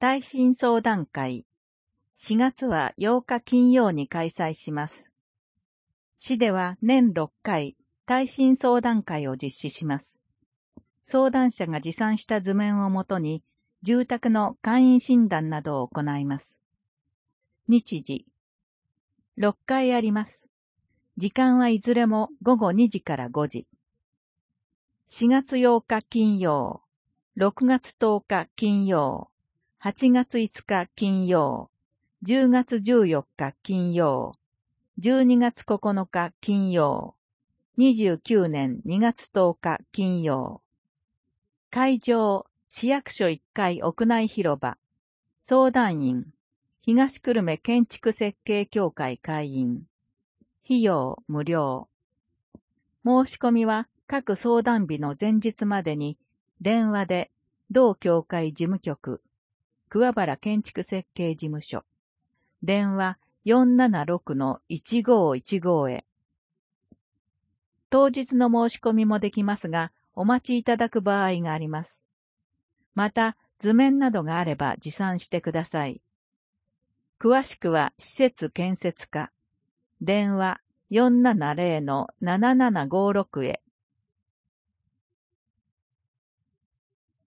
耐震相談会。4月は8日金曜に開催します。市では年6回、耐震相談会を実施します。相談者が持参した図面をもとに、住宅の簡易診断などを行います。日時。6回あります。時間はいずれも午後2時から5時。4月8日金曜、6月10日金曜、8月5日金曜、10月14日金曜、12月9日金曜、29年2月10日金曜。会場、市役所1階屋内広場。相談員、東久留米建築設計協会会員。費用無料。申し込みは各相談日の前日までに電話で同協会事務局、桑原建築設計事務所、電話 476-1515 へ。当日の申し込みもできますが、お待ちいただく場合があります。また、図面などがあれば持参してください。詳しくは施設建設課、電話 470-7756 へ。